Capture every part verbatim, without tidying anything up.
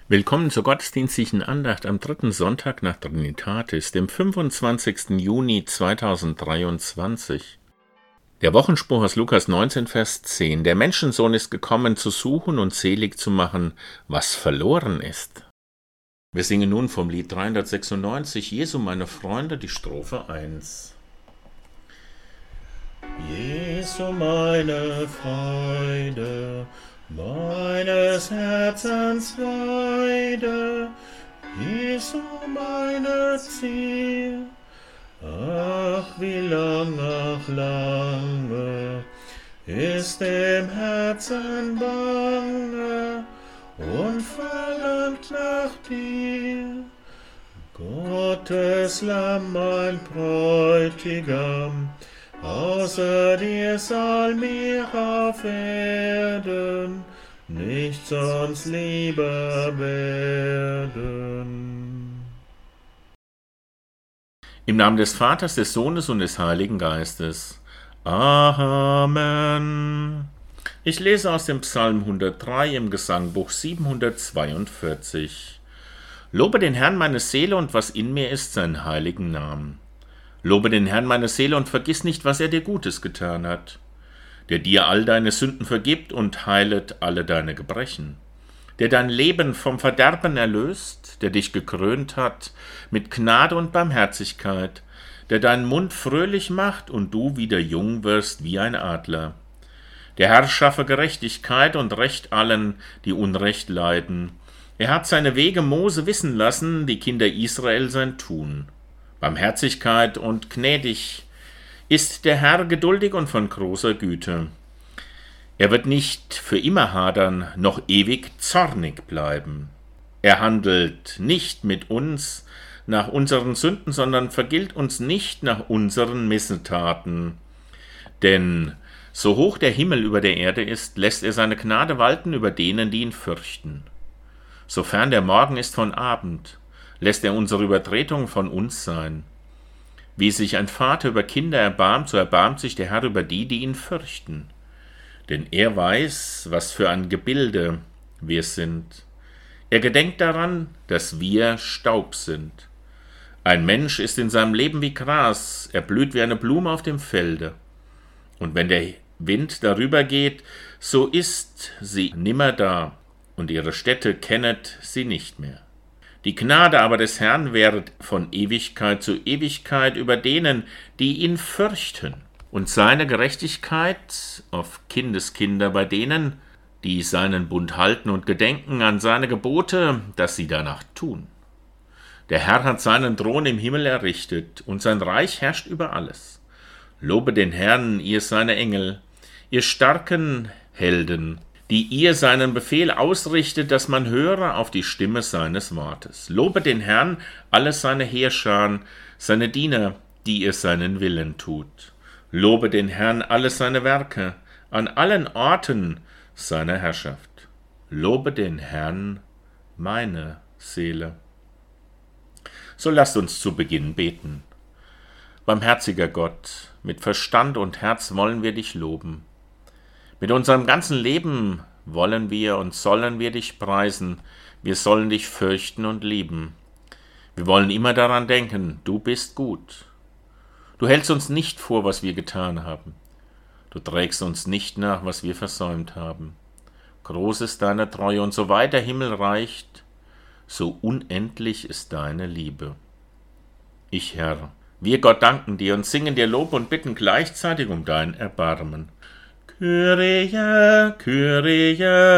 Willkommen zur gottesdienstlichen Andacht am dritten Sonntag nach Trinitatis, dem fünfundzwanzigsten Juni zweitausenddreiundzwanzig. Der Wochenspruch aus Lukas neunzehn, Vers zehn. Der Menschensohn ist gekommen, zu suchen und selig zu machen, was verloren ist. Wir singen nun vom Lied dreihundertsechsundneunzig, Jesu, meine Freunde, die Strophe eins. Jesu, meine Freude, meines Herzens Weide, Jesu, meine Ziel. Ach, wie lang, ach, lange ist dem Herzen bange und verlangt nach dir. Gottes Lamm, mein Bräutigam, außer dir soll mir auf Erden nichts sonst lieber werden. Im Namen des Vaters, des Sohnes und des Heiligen Geistes. Amen. Ich lese aus dem Psalm hundertdrei im Gesangbuch siebenhundertzweiundvierzig. Lobe den Herrn meine Seele und was in mir ist, seinen heiligen Namen. Lobe den Herrn meine Seele und vergiss nicht, was er dir Gutes getan hat, der dir all deine Sünden vergibt und heilet alle deine Gebrechen, der dein Leben vom Verderben erlöst, der dich gekrönt hat mit Gnade und Barmherzigkeit, der deinen Mund fröhlich macht und du wieder jung wirst wie ein Adler. Der Herr schaffe Gerechtigkeit und Recht allen, die Unrecht leiden. Er hat seine Wege Mose wissen lassen, die Kinder Israel sein Tun. Barmherzigkeit und gnädig ist der Herr, geduldig und von großer Güte. Er wird nicht für immer hadern, noch ewig zornig bleiben. Er handelt nicht mit uns nach unseren Sünden, sondern vergilt uns nicht nach unseren Missetaten. Denn so hoch der Himmel über der Erde ist, lässt er seine Gnade walten über denen, die ihn fürchten. Sofern der Morgen ist von Abend, lässt er unsere Übertretung von uns sein. Wie sich ein Vater über Kinder erbarmt, so erbarmt sich der Herr über die, die ihn fürchten. Denn er weiß, was für ein Gebilde wir sind. Er gedenkt daran, dass wir Staub sind. Ein Mensch ist in seinem Leben wie Gras, er blüht wie eine Blume auf dem Felde. Und wenn der Wind darüber geht, so ist sie nimmer da, und ihre Stätte kennet sie nicht mehr. Die Gnade aber des Herrn währet von Ewigkeit zu Ewigkeit über denen, die ihn fürchten, und seine Gerechtigkeit auf Kindeskinder bei denen, die seinen Bund halten und gedenken an seine Gebote, dass sie danach tun. Der Herr hat seinen Thron im Himmel errichtet, und sein Reich herrscht über alles. Lobe den Herrn, ihr seine Engel, ihr starken Helden, die ihr seinen Befehl ausrichtet, dass man höre auf die Stimme seines Wortes. Lobe den Herrn, alle seine Heerscharen, seine Diener, die ihr seinen Willen tut. Lobe den Herrn, alle seine Werke, an allen Orten seiner Herrschaft. Lobe den Herrn, meine Seele. So lasst uns zu Beginn beten. Barmherziger Gott, mit Verstand und Herz wollen wir dich loben. Mit unserem ganzen Leben wollen wir und sollen wir dich preisen, wir sollen dich fürchten und lieben. Wir wollen immer daran denken, du bist gut. Du hältst uns nicht vor, was wir getan haben. Du trägst uns nicht nach, was wir versäumt haben. Groß ist deine Treue, und so weit der Himmel reicht, so unendlich ist deine Liebe. Ich, Herr, wir Gott danken dir und singen dir Lob und bitten gleichzeitig um dein Erbarmen. Kyrie, Kyrie,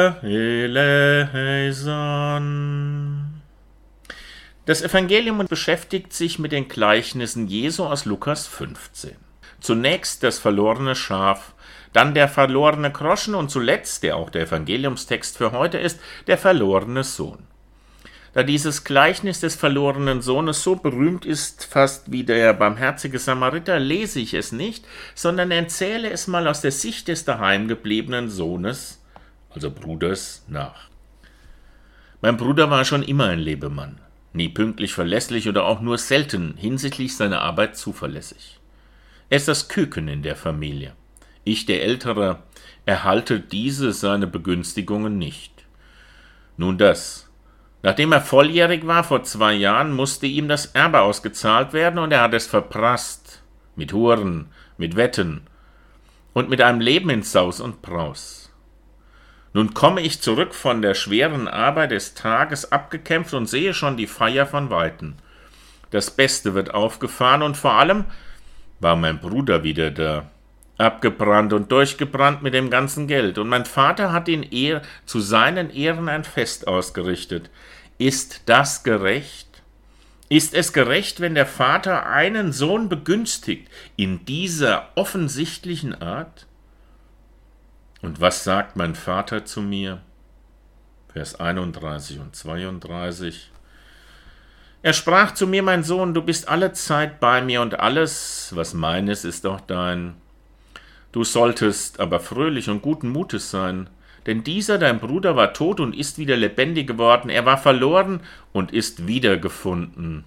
eleison. Das Evangelium beschäftigt sich mit den Gleichnissen Jesu aus Lukas fünfzehn. Zunächst das verlorene Schaf, dann der verlorene Groschen und zuletzt, der auch der Evangeliumstext für heute ist, der verlorene Sohn. Da dieses Gleichnis des verlorenen Sohnes so berühmt ist, fast wie der barmherzige Samariter, lese ich es nicht, sondern erzähle es mal aus der Sicht des daheimgebliebenen Sohnes, also Bruders, nach. Mein Bruder war schon immer ein Lebemann, nie pünktlich, verlässlich oder auch nur selten hinsichtlich seiner Arbeit zuverlässig. Er ist das Küken in der Familie. Ich, der Ältere, erhalte diese seine Begünstigungen nicht. Nun das, Nachdem er volljährig war, vor zwei Jahren, musste ihm das Erbe ausgezahlt werden und er hat es verprasst. Mit Huren, mit Wetten und mit einem Leben in Saus und Braus. Nun komme ich zurück von der schweren Arbeit des Tages abgekämpft und sehe schon die Feier von Weitem. Das Beste wird aufgefahren und vor allem war mein Bruder wieder da. Abgebrannt und durchgebrannt mit dem ganzen Geld. Und mein Vater hat ihn eher zu seinen Ehren ein Fest ausgerichtet. Ist das gerecht? Ist es gerecht, wenn der Vater einen Sohn begünstigt in dieser offensichtlichen Art? Und was sagt mein Vater zu mir? Vers einunddreißig und zweiunddreißig. Er sprach zu mir, mein Sohn, du bist alle Zeit bei mir und alles, was mein ist, ist auch dein. Du solltest aber fröhlich und guten Mutes sein, denn dieser, dein Bruder, war tot und ist wieder lebendig geworden, er war verloren und ist wiedergefunden.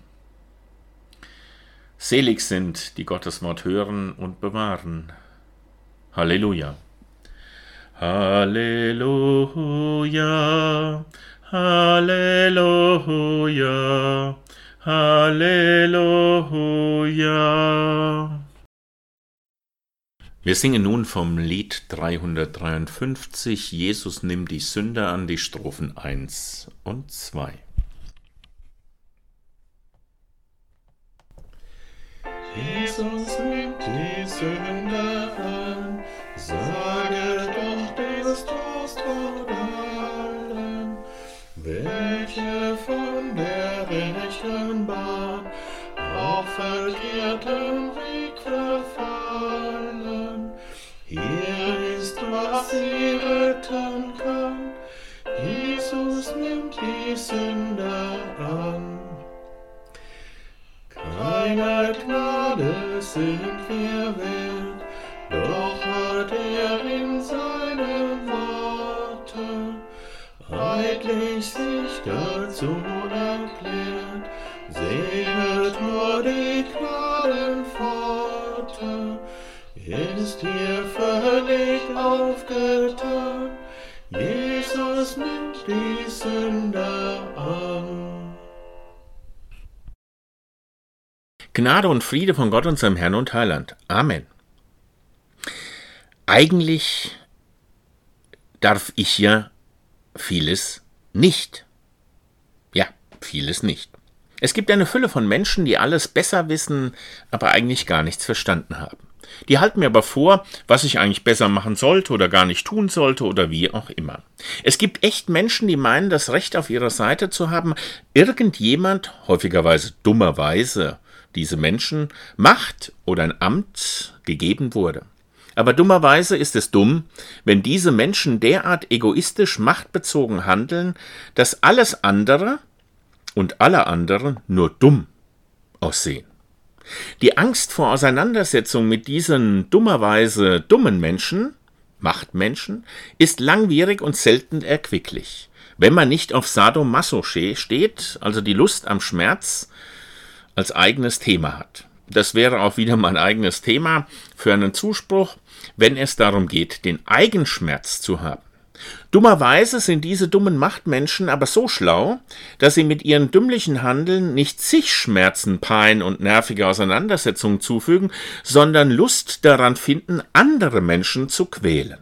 Selig sind, die Gottes Wort hören und bewahren. Halleluja. Halleluja, Halleluja, Halleluja. Wir singen nun vom Lied dreihundertdreiundfünfzig, Jesus nimmt die Sünder an, die Strophen eins und zwei. Jesus nimmt die Sünder an, sage doch des Trost von allen, welche von der rechten Bahn auf verkehrten Weg verfallen. Hier ist, was sie retten kann, Jesus nimmt die Sünder an. Keiner Gnade sind wir wert, doch hat er in seinem Worte eidlich sich dazu erklärt. Sehet nur die Gnadenpforte, ist hier völlig aufgetan. Jesus nimmt die Sünder an. Gnade und Friede von Gott, unserem Herrn und Heiland. Amen. Eigentlich darf ich ja vieles nicht. Ja, vieles nicht. Es gibt eine Fülle von Menschen, die alles besser wissen, aber eigentlich gar nichts verstanden haben. Die halten mir aber vor, was ich eigentlich besser machen sollte oder gar nicht tun sollte oder wie auch immer. Es gibt echt Menschen, die meinen, das Recht auf ihrer Seite zu haben, irgendjemand, häufigerweise dummerweise, diese Menschen, Macht oder ein Amt gegeben wurde. Aber dummerweise ist es dumm, wenn diese Menschen derart egoistisch machtbezogen handeln, dass alles andere und alle anderen nur dumm aussehen. Die Angst vor Auseinandersetzung mit diesen dummerweise dummen Menschen, Machtmenschen, ist langwierig und selten erquicklich. Wenn man nicht auf Sadomaso steht, also die Lust am Schmerz, als eigenes Thema hat. Das wäre auch wieder mein eigenes Thema für einen Zuspruch, wenn es darum geht, den Eigenschmerz zu haben. Dummerweise sind diese dummen Machtmenschen aber so schlau, dass sie mit ihren dümmlichen Handeln nicht sich Schmerzen, Pein und nervige Auseinandersetzungen zufügen, sondern Lust daran finden, andere Menschen zu quälen.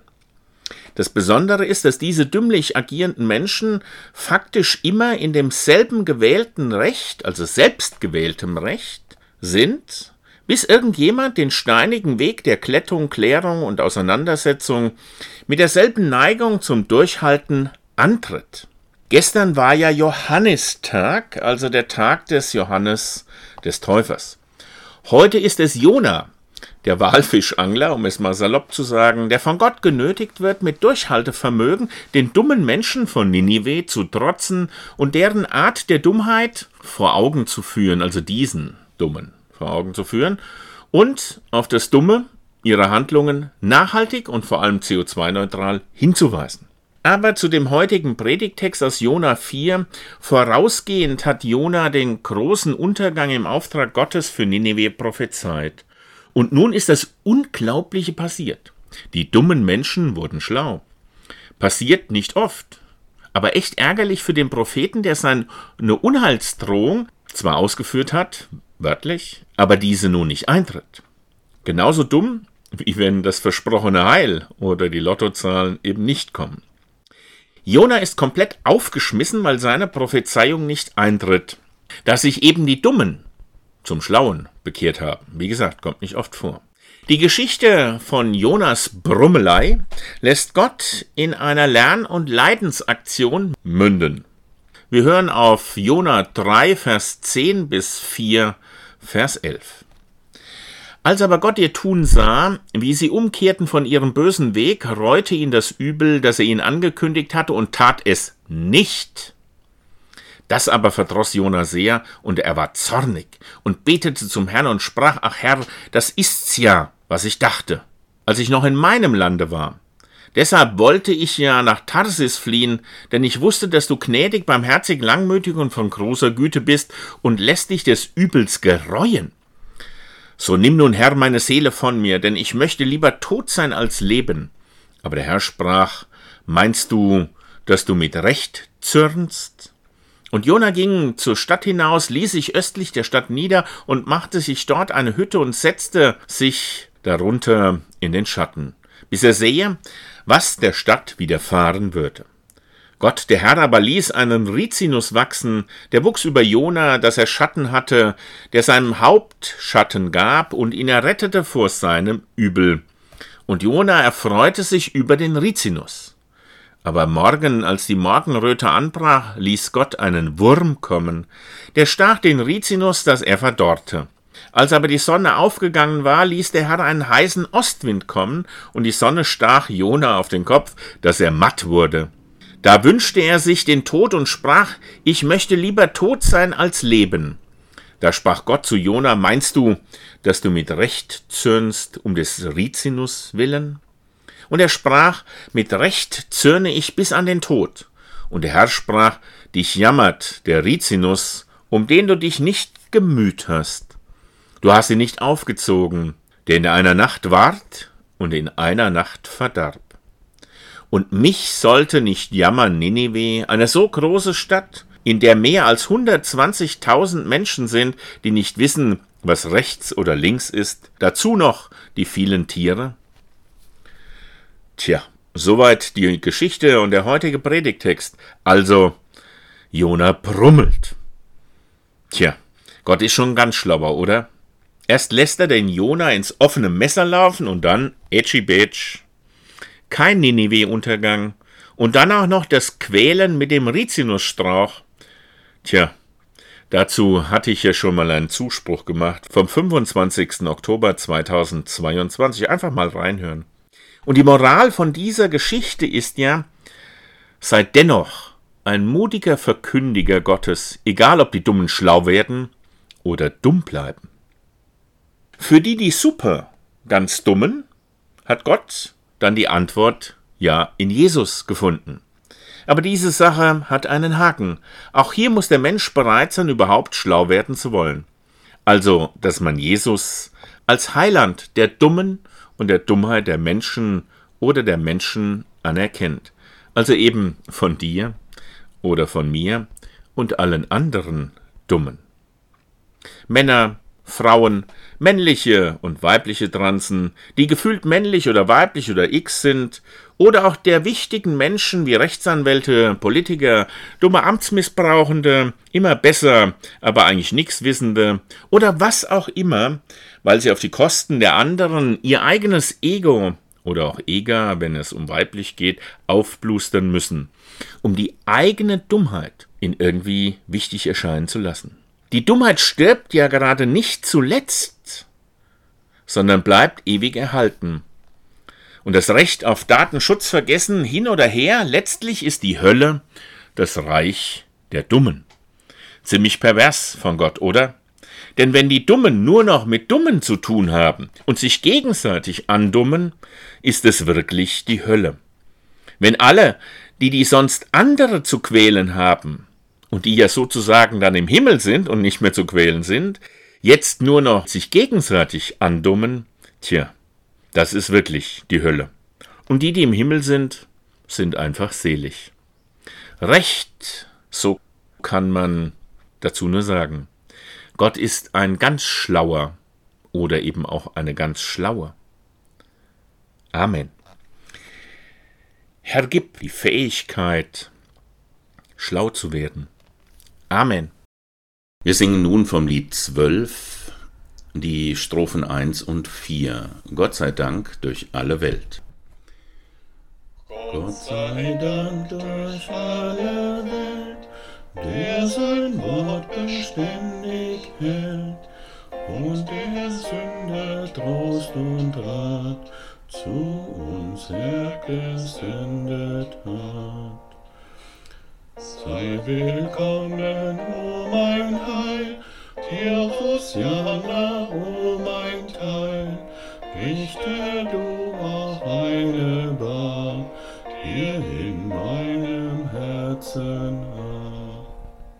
Das Besondere ist, dass diese dümmlich agierenden Menschen faktisch immer in demselben gewählten Recht, also selbstgewähltem Recht, sind, bis irgendjemand den steinigen Weg der Klettung, Klärung und Auseinandersetzung mit derselben Neigung zum Durchhalten antritt. Gestern war ja Johannistag, also der Tag des Johannes des Täufers. Heute ist es Jona, der Walfischangler, um es mal salopp zu sagen, der von Gott genötigt wird, mit Durchhaltevermögen den dummen Menschen von Ninive zu trotzen und deren Art der Dummheit vor Augen zu führen, also diesen Dummen vor Augen zu führen und auf das Dumme ihrer Handlungen nachhaltig und vor allem C O zwei neutral hinzuweisen. Aber zu dem heutigen Predigttext aus Jona vier, vorausgehend hat Jona den großen Untergang im Auftrag Gottes für Ninive prophezeit. Und nun ist das Unglaubliche passiert. Die dummen Menschen wurden schlau. Passiert nicht oft, Aber echt ärgerlich für den Propheten, der seine Unheilsdrohung zwar ausgeführt hat, wörtlich, aber diese nun nicht eintritt. Genauso dumm, wie wenn das versprochene Heil oder die Lottozahlen eben nicht kommen. Jona ist komplett aufgeschmissen, weil seine Prophezeiung nicht eintritt. Dass sich eben die Dummen zum Schlauen bekehrt haben. Wie gesagt, kommt nicht oft vor. Die Geschichte von Jonas Brummelei lässt Gott in einer Lern- und Leidensaktion münden. Wir hören auf Jona drei, Vers zehn bis vier, Vers elf. Als aber Gott ihr Tun sah, wie sie umkehrten von ihrem bösen Weg, reute ihn das Übel, das er ihnen angekündigt hatte, und tat es nicht. Das aber verdross Jona sehr, und er war zornig und betete zum Herrn und sprach: Ach Herr, das ist's ja, was ich dachte, als ich noch in meinem Lande war. Deshalb wollte ich ja nach Tarsis fliehen, denn ich wusste, dass du gnädig, barmherzig, langmütig und von großer Güte bist und lässt dich des Übels gereuen. So nimm nun, Herr, meine Seele von mir, denn ich möchte lieber tot sein als leben. Aber der Herr sprach: Meinst du, dass du mit Recht zürnst? Und Jona ging zur Stadt hinaus, ließ sich östlich der Stadt nieder und machte sich dort eine Hütte und setzte sich darunter in den Schatten, bis er sehe, was der Stadt widerfahren würde. Gott, der Herr, aber ließ einen Rizinus wachsen, der wuchs über Jona, dass er Schatten hatte, der seinem Haupt Schatten gab und ihn errettete vor seinem Übel. Und Jona erfreute sich über den Rizinus. Aber morgen, als die Morgenröte anbrach, ließ Gott einen Wurm kommen, der stach den Rizinus, dass er verdorrte. Als aber die Sonne aufgegangen war, ließ der Herr einen heißen Ostwind kommen, und die Sonne stach Jona auf den Kopf, dass er matt wurde. Da wünschte er sich den Tod und sprach: Ich möchte lieber tot sein als leben. Da sprach Gott zu Jona: Meinst du, dass du mit Recht zürnst um des Rizinus willen? Und er sprach: Mit Recht zürne ich bis an den Tod. Und der Herr sprach: Dich jammert der Rizinus, um den du dich nicht gemüht hast. Du hast ihn nicht aufgezogen, der in einer Nacht ward und in einer Nacht verdarb. Und mich sollte nicht jammern Ninive, eine so große Stadt, in der mehr als hundertzwanzigtausend Menschen sind, die nicht wissen, was rechts oder links ist, dazu noch die vielen Tiere? Tja, soweit die Geschichte und der heutige Predigtext. Also, Jona brummelt. Tja, Gott ist schon ganz schlauer, oder? Erst lässt er den Jona ins offene Messer laufen und dann Ätschi Bätsch. Kein Ninive-Untergang und dann auch noch das Quälen mit dem Rizinusstrauch. Tja, dazu hatte ich ja schon mal einen Zuspruch gemacht vom fünfundzwanzigsten Oktober zweitausendzweiundzwanzig. Einfach mal reinhören. Und die Moral von dieser Geschichte ist ja: Seid dennoch ein mutiger Verkündiger Gottes, egal ob die Dummen schlau werden oder dumm bleiben. Für die, die super ganz Dummen, hat Gott dann die Antwort ja in Jesus gefunden. Aber diese Sache hat einen Haken. Auch hier muss der Mensch bereit sein, überhaupt schlau werden zu wollen. Also, dass man Jesus als Heiland der Dummen und der Dummheit der Menschen oder der Menschen anerkennt. Also eben von dir oder von mir und allen anderen Dummen. Männer, Frauen, männliche und weibliche Transen, die gefühlt männlich oder weiblich oder X sind, oder auch der wichtigen Menschen wie Rechtsanwälte, Politiker, dumme Amtsmissbrauchende, immer besser, aber eigentlich nichts Wissende, oder was auch immer, weil sie auf die Kosten der anderen ihr eigenes Ego oder auch Ega, wenn es um weiblich geht, aufblustern müssen, um die eigene Dummheit in irgendwie wichtig erscheinen zu lassen. Die Dummheit stirbt ja gerade nicht zuletzt, sondern bleibt ewig erhalten. Und das Recht auf Datenschutz vergessen hin oder her, letztlich ist die Hölle das Reich der Dummen. Ziemlich pervers von Gott, oder? Denn wenn die Dummen nur noch mit Dummen zu tun haben und sich gegenseitig andummen, ist es wirklich die Hölle. Wenn alle, die die sonst andere zu quälen haben, und die ja sozusagen dann im Himmel sind und nicht mehr zu quälen sind, jetzt nur noch sich gegenseitig andummen, tja, das ist wirklich die Hölle. Und die, die im Himmel sind, sind einfach selig. Recht, so kann man dazu nur sagen. Gott ist ein ganz schlauer oder eben auch eine ganz schlaue. Amen. Herr, gib die Fähigkeit, schlau zu werden. Amen. Wir singen nun vom Lied zwölf, die Strophen eins und vier. Gott sei Dank durch alle Welt. Gott sei Dank durch alle Welt, der sein Wort beständig hält und der Sünder Trost und Rat zu uns hergesendet hat. Sei willkommen, o mein Heil, hier Hosianna, o mein Teil, richte du auch heilbar hier in meinem Herzen ab.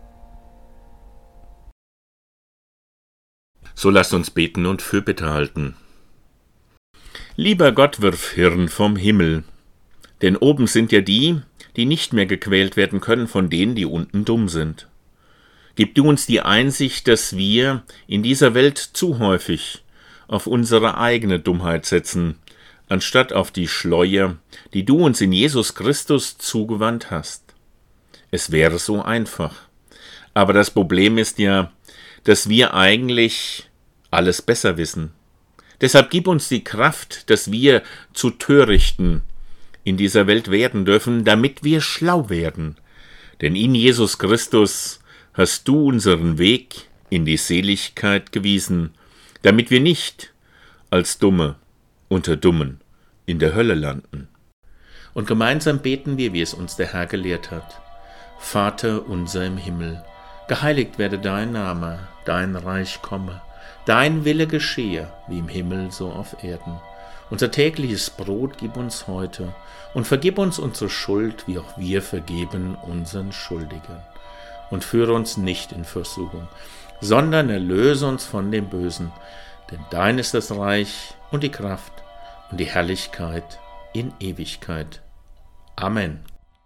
So lasst uns beten und Fürbitte halten. Lieber Gott, wirf Hirn vom Himmel, denn oben sind ja die, die nicht mehr gequält werden können von denen, die unten dumm sind. Gib du uns die Einsicht, dass wir in dieser Welt zu häufig auf unsere eigene Dummheit setzen, anstatt auf die Schleue, die du uns in Jesus Christus zugewandt hast. Es wäre so einfach. Aber das Problem ist ja, dass wir eigentlich alles besser wissen. Deshalb gib uns die Kraft, dass wir zu Törichten in dieser Welt werden dürfen, damit wir schlau werden. Denn in Jesus Christus hast du unseren Weg in die Seligkeit gewiesen, damit wir nicht als Dumme unter Dummen in der Hölle landen. Und gemeinsam beten wir, wie es uns der Herr gelehrt hat. Vater unser im Himmel, geheiligt werde dein Name, dein Reich komme, dein Wille geschehe, wie im Himmel so auf Erden. Unser tägliches Brot gib uns heute und vergib uns unsere Schuld, wie auch wir vergeben unseren Schuldigen. Und führe uns nicht in Versuchung, sondern erlöse uns von dem Bösen, denn dein ist das Reich und die Kraft und die Herrlichkeit in Ewigkeit. Amen.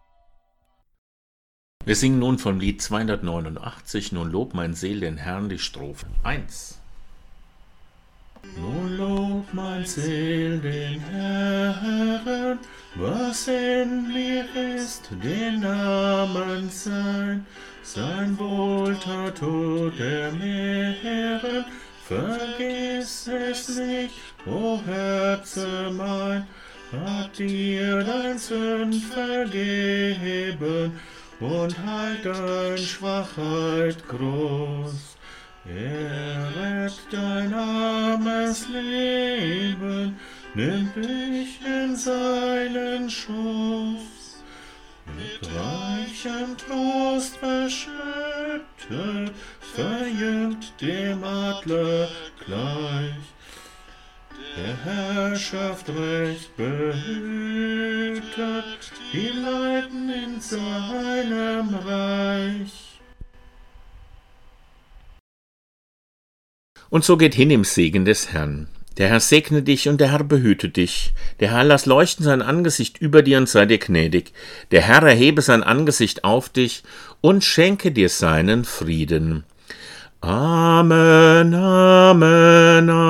Wir singen nun vom Lied zweihundertneunundachtzig, Nun lob mein Seel den Herrn, die Strophe eins. Nun lob mein Seel den Herrn, was in mir ist, den Namen sein. Sein Wohltat tut er mehren, vergiss es nicht, o Herze mein, hat dir dein Sünd vergeben und halt dein Schwachheit groß. Er rettet dein armes Leben, nimmt dich in seinen Schoß. Mit reichem Trost beschüttet, verjüngt dem Adler gleich. Der Herrschaft recht behütet, die leiden in seinem Reich. Und so geht hin im Segen des Herrn. Der Herr segne dich und der Herr behüte dich. Der Herr lass leuchten sein Angesicht über dir und sei dir gnädig. Der Herr erhebe sein Angesicht auf dich und schenke dir seinen Frieden. Amen, Amen,